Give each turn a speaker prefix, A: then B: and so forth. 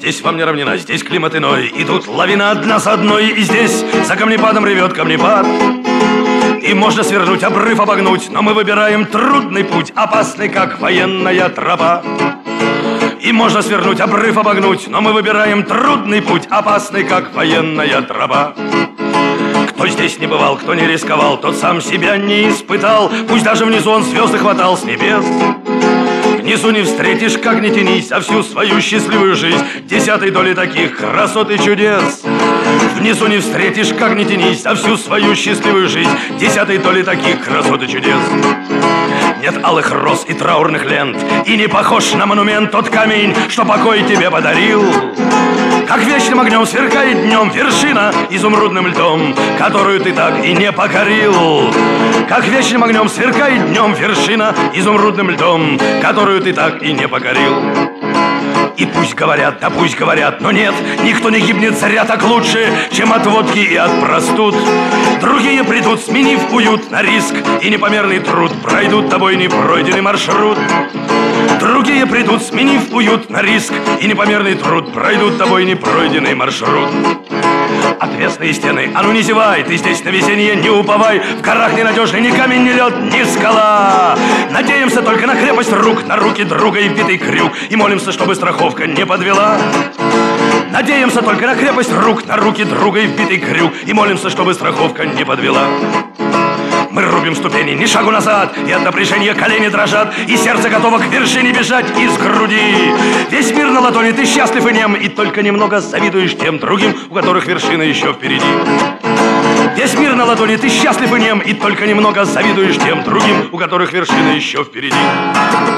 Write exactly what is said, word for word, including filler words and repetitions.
A: Здесь вам не равнина, здесь климат иной. И тут лавина одна за одной. И здесь за камнепадом ревет камнепад. И можно свернуть, обрыв обогнуть, но мы выбираем трудный путь, опасный, как военная тропа. И можно свернуть, обрыв обогнуть, но мы выбираем трудный путь, опасный, как военная тропа. Кто здесь не бывал, кто не рисковал, тот сам себя не испытал. Пусть даже внизу он звезды хватал с небес. Внизу не встретишь, как ни тянись, а всю свою счастливую жизнь десятой доли таких красот и чудес. Внизу не встретишь, как ни тянись, а всю свою счастливую жизнь десятой доли таких красот и чудес. Нет алых роз и траурных лент, и не похож на монумент тот камень, что покой тебе подарил. Как вечным огнем сверкает днем вершина изумрудным льдом, которую ты так и не покорил. Как вечным огнем сверкает днем вершина изумрудным льдом, которую ты так и не покорил. И пусть говорят, да пусть говорят, но нет, никто не гибнет зря так лучше, чем от водки и от простуд. Другие придут, сменив уют на риск и непомерный труд, пройдут тобой непройденный маршрут. Другие придут, сменив уют на риск и непомерный труд, пройдут тобой непройденный маршрут. Отвесные стены, а ну не зевай, ты здесь на весеннее не уповай. В горах ненадежный ни камень, ни лед, ни скала. Надеемся только на крепость рук, на руки друга и вбитый крюк, и молимся, чтобы страховка не подвела. Надеемся только на крепость рук, на руки друга и вбитый крюк, и молимся, чтобы страховка не подвела. Мы рубим ступени, ни шагу назад, и от напряжения колени дрожат, и сердце готово к вершине бежать из груди. Весь мир на ладони, ты счастлив и нем, и только немного завидуешь тем другим, у которых вершина еще впереди. Весь мир на ладони, ты счастлив и нем, и только немного завидуешь тем другим, у которых вершина еще впереди.